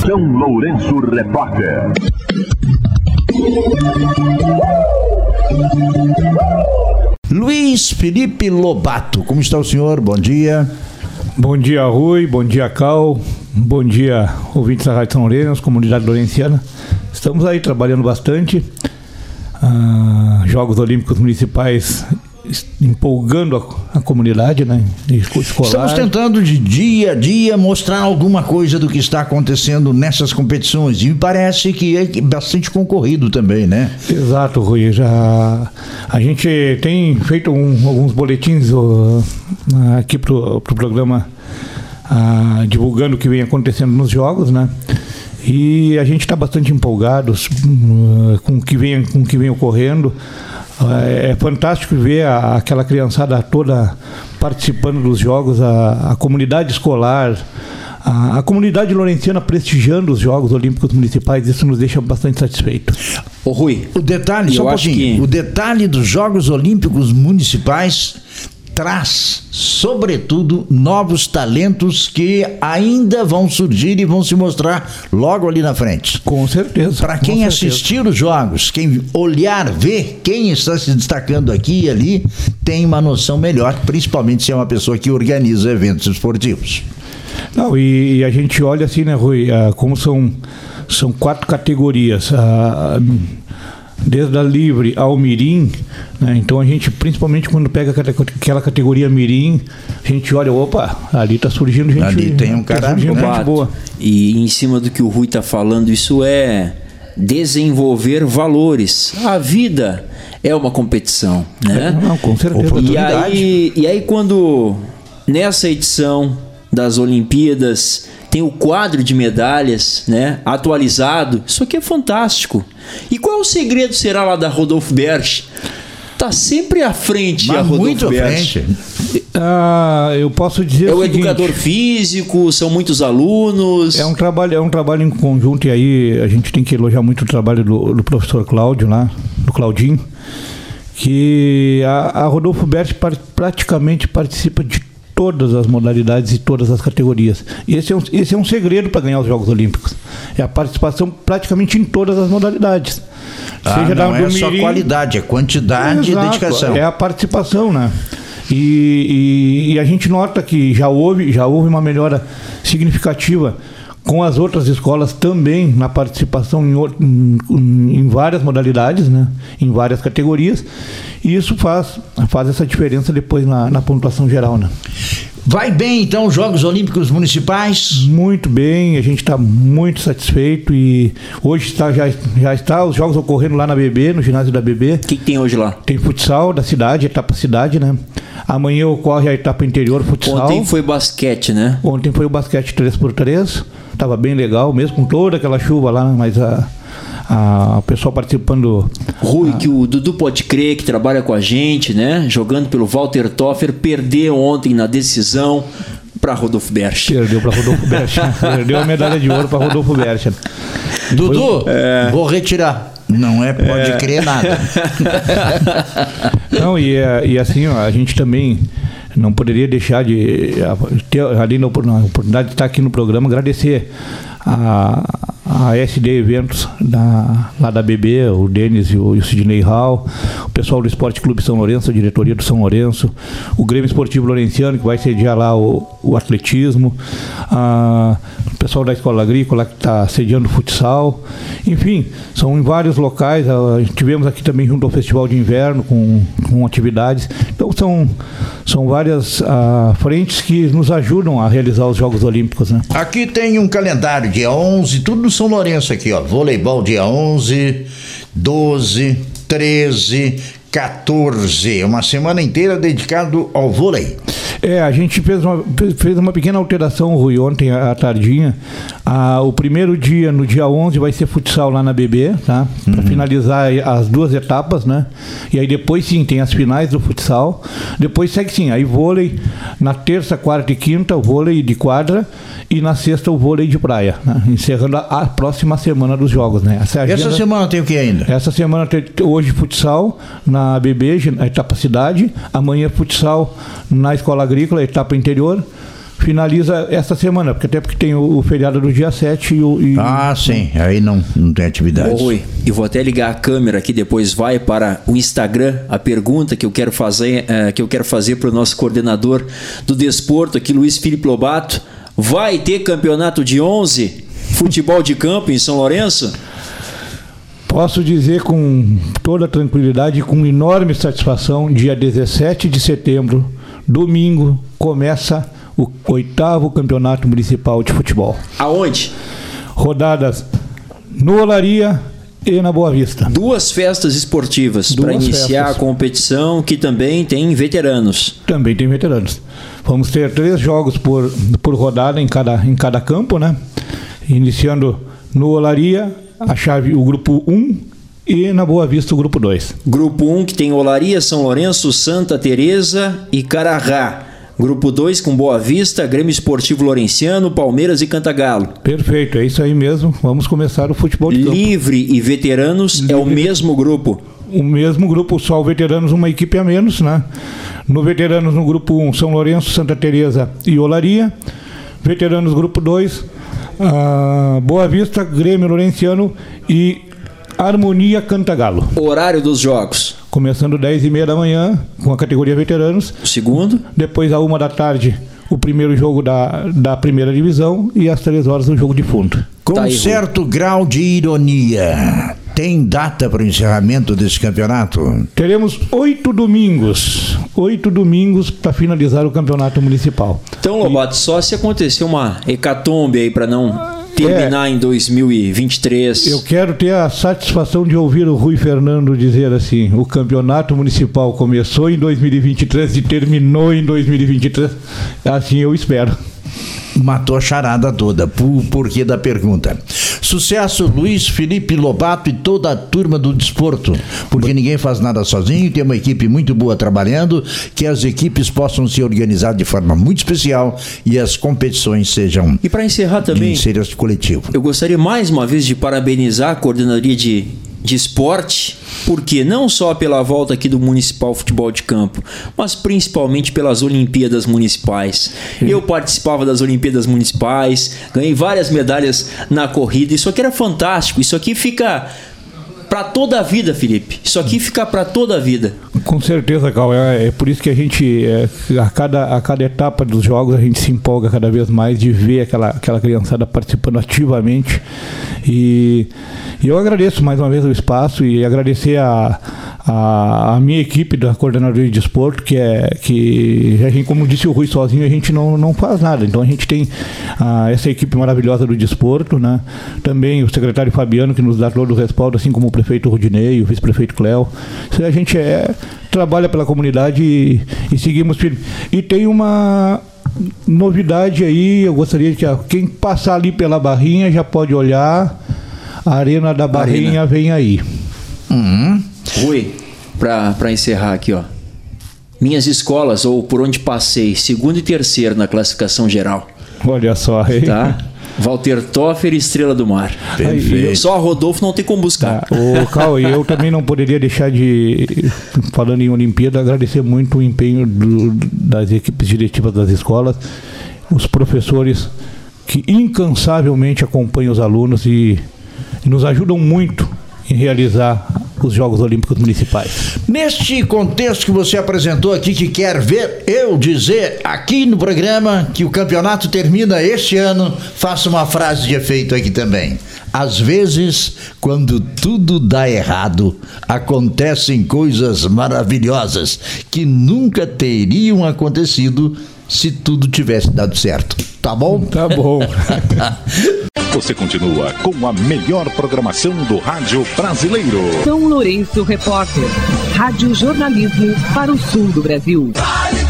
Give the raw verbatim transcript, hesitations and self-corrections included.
São Lourenço Repórter. Luiz Felipe Lobato, como está o senhor? Bom dia. Bom dia, Rui, bom dia, Cal, bom dia, ouvintes da Rádio São Lourenço, comunidade lourenciana. Estamos aí trabalhando bastante, ah, Jogos Olímpicos Municipais empolgando a, a comunidade, né, escolar. Estamos tentando de dia a dia mostrar alguma coisa do que está acontecendo nessas competições e me parece que é bastante concorrido também, né? Exato, Rui. Já a gente tem feito um, alguns boletins uh, aqui pro, pro programa uh, divulgando o que vem acontecendo nos jogos, né? E a gente está bastante empolgado uh, com o que vem, com o que vem ocorrendo. É fantástico ver a, aquela criançada toda participando dos jogos, a, a comunidade escolar, a, a comunidade lourenciana prestigiando os Jogos Olímpicos Municipais. Isso nos deixa bastante satisfeitos. Ô Rui, o detalhe, só um pouquinho, que... o detalhe dos Jogos Olímpicos Municipais traz, sobretudo, novos talentos que ainda vão surgir e vão se mostrar logo ali na frente. Com certeza. Para quem assistir os jogos, quem olhar, ver quem está se destacando aqui e ali, tem uma noção melhor, principalmente se é uma pessoa que organiza eventos esportivos. Não, e, e a gente olha assim, né, Rui, ah, como são, são quatro categorias. Ah, desde a livre ao mirim, né? Então a gente, principalmente quando pega aquela categoria mirim, a gente olha, opa, ali está surgindo gente, ali tem um cara, tá surgindo gente boa. E em cima do que o Rui está falando, isso é desenvolver valores. A vida é uma competição, né? É, não, com certeza. E aí, e aí quando nessa edição das Olimpíadas tem o quadro de medalhas, né, atualizado, isso aqui é fantástico. E qual é o segredo, será, lá da Rodolfo Berch? Tá sempre à frente. Mas a Rodolfo muito à Berch. frente. Ah, eu posso dizer é o, o educador seguinte, físico, são muitos alunos. É um trabalho, é um trabalho em conjunto, e aí a gente tem que elogiar muito o trabalho do, do professor Cláudio lá, do Claudinho, que a, a Rodolfo Berch praticamente participa de todas as modalidades e todas as categorias. E esse é um, esse é um segredo para ganhar os Jogos Olímpicos. É a participação praticamente em todas as modalidades. Ah, Seja não da, é só qualidade, é quantidade. Exato, e dedicação. É a participação, né? E, e, e a gente nota que já houve, já houve uma melhora significativa com as outras escolas também na participação em, em, em várias modalidades, né? Em várias categorias, e isso faz, faz essa diferença depois na, na pontuação geral, né? Vai bem então os Jogos Olímpicos Municipais? Muito bem, a gente está muito satisfeito, e hoje está, já, já está os jogos ocorrendo lá na B B, no ginásio da B B. O que, que tem hoje lá? Tem futsal da cidade, etapa cidade, né? Amanhã ocorre a etapa interior futsal. Ontem foi basquete, né? Ontem foi o basquete três por três, estava bem legal, mesmo com toda aquela chuva lá, mas a, a, o pessoal participando. Rui, a... que o Dudu pode crer, que trabalha com a gente, né? Jogando pelo Walter Toffer, perdeu ontem na decisão para Rodolfo Berch. Perdeu para Rodolfo Berch. Perdeu a medalha de ouro para Rodolfo Berch. Dudu, foi... é... vou retirar. Não é pode é... crer nada. Não, e, e assim, ó, a gente também não poderia deixar de ter, além da oportunidade de estar aqui no programa, agradecer a, a S D Eventos da, lá da B B, o Denis e o, e o Sidney Hall, o pessoal do Esporte Clube São Lourenço, a diretoria do São Lourenço, o Grêmio Esportivo Lourenciano, que vai sediar lá o, o atletismo, a, o pessoal da Escola Agrícola, que está sediando o futsal, enfim, são em vários locais. A, tivemos aqui também junto ao Festival de Inverno com, com atividades. Então são, são várias a, frentes que nos ajudam a realizar os Jogos Olímpicos, né? Aqui tem um calendário, dia onze, tudo no São Lourenço aqui, ó. Voleibol dia onze, doze, treze, quatorze, uma semana inteira dedicado ao vôlei. É, a gente fez uma, fez uma pequena alteração, Rui, ontem à tardinha. Ah, o primeiro dia, no dia onze, vai ser futsal lá na B B, tá? Para uhum. finalizar as duas etapas, né? E aí depois sim, tem as finais do futsal. Depois segue sim, aí vôlei na terça, quarta e quinta, o vôlei de quadra, e na sexta o vôlei de praia, né? Encerrando a, a próxima semana dos jogos, né? Essa, é a agenda... Essa semana tem o que ainda? Essa semana tem hoje futsal na B B, a etapa cidade. Amanhã futsal na Escola Agrícola, etapa interior. finaliza essa semana, porque até porque tem o, o feriado do dia sete e o... E... Ah, sim, aí não, não tem atividade. Ô, Rui, e vou até ligar a câmera aqui, depois vai para o Instagram, a pergunta que eu quero fazer, uh, que eu quero fazer para o nosso coordenador do desporto aqui, Luiz Felipe Lobato. Vai ter campeonato de onze, futebol de campo em São Lourenço? Posso dizer com toda tranquilidade e com enorme satisfação, dia dezessete de setembro, domingo, começa o oitavo campeonato municipal de futebol. Aonde? Rodadas no Olaria e na Boa Vista. Duas festas esportivas para iniciar festas. A competição, que também tem veteranos. Também tem veteranos. Vamos ter três jogos por, por rodada em cada, em cada campo, né? Iniciando no Olaria, a chave, o grupo um, e na Boa Vista o grupo dois. Grupo um, que tem Olaria, São Lourenço, Santa Teresa e Carará. Grupo dois com Boa Vista, Grêmio Esportivo Lourenciano, Palmeiras e Cantagalo. Perfeito, é isso aí mesmo. Vamos começar o futebol de campo. Livre e veteranos Livre. É o mesmo grupo. O mesmo grupo, só o veteranos, uma equipe a menos, né? No veteranos, no grupo um, São Lourenço, Santa Teresa e Olaria. Veteranos, grupo dois, uh, Boa Vista, Grêmio Lourenciano e Harmonia Cantagalo. Horário dos jogos? Começando dez e meia da manhã, com a categoria veteranos. O segundo? Depois, à uma da tarde, o primeiro jogo da, da primeira divisão. E às três horas, o jogo de fundo. Com tá aí, certo Rui. grau de ironia, tem data para o encerramento desse campeonato? Teremos oito domingos. Oito domingos para finalizar o campeonato municipal. Então, Lobato, e... só se acontecer uma hecatombe aí para não... terminar é, em dois mil e vinte e três. Eu quero ter a satisfação de ouvir o Rui Fernando dizer assim: o campeonato municipal começou em dois mil e vinte e três e terminou em dois mil e vinte e três. Assim eu espero. Matou a charada toda, por porquê da pergunta. Sucesso, Luiz Felipe Lobato e toda a turma do desporto, porque ninguém faz nada sozinho, tem uma equipe muito boa trabalhando, que as equipes possam se organizar de forma muito especial e as competições sejam... E para encerrar também, de interesse coletivo. Eu gostaria mais uma vez de parabenizar a coordenadoria de, de esporte, porque não só pela volta aqui do Municipal Futebol de Campo, mas principalmente pelas Olimpíadas Municipais. Eu participava das Olimpíadas Municipais, ganhei várias medalhas na corrida, isso aqui era fantástico, isso aqui fica para toda a vida, Felipe, isso aqui fica para toda a vida. Com certeza, Cal, é, é por isso que a gente, é, a, cada, a cada etapa dos jogos, a gente se empolga cada vez mais de ver aquela, aquela criançada participando ativamente. E, e eu agradeço mais uma vez o espaço e agradecer a, a, a minha equipe da coordenadoria de esporte, que é que a gente, como disse o Rui, sozinho a gente não, não faz nada. Então a gente tem a, essa equipe maravilhosa do desporto, né? Também o secretário Fabiano, que nos dá todo o respaldo, assim como o prefeito Rudinei, o vice-prefeito Cléo. A gente é, trabalha pela comunidade e, e seguimos firme. E tem uma novidade aí, eu gostaria que quem passar ali pela Barrinha já pode olhar, a Arena da Barrinha Arena. Vem aí. Uhum. Rui, para encerrar aqui, ó. Minhas escolas, ou por onde passei, segundo e terceiro na classificação geral. Olha só, hein? Tá? Walter Toffer e Estrela do Mar. Perfeito. Só Rodolfo não tem como buscar. Ah, o Cal, eu também não poderia deixar de, falando em Olimpíada, agradecer muito o empenho do, das equipes diretivas das escolas, os professores que incansavelmente acompanham os alunos e, e nos ajudam muito em realizar os Jogos Olímpicos Municipais. Neste contexto que você apresentou aqui, que quer ver eu dizer aqui no programa que o campeonato termina este ano, faça uma frase de efeito aqui também. Às vezes, quando tudo dá errado, acontecem coisas maravilhosas que nunca teriam acontecido se tudo tivesse dado certo. Tá bom? Tá bom. Você continua com a melhor programação do rádio brasileiro. São Lourenço Repórter. Rádio Jornalismo para o sul do Brasil.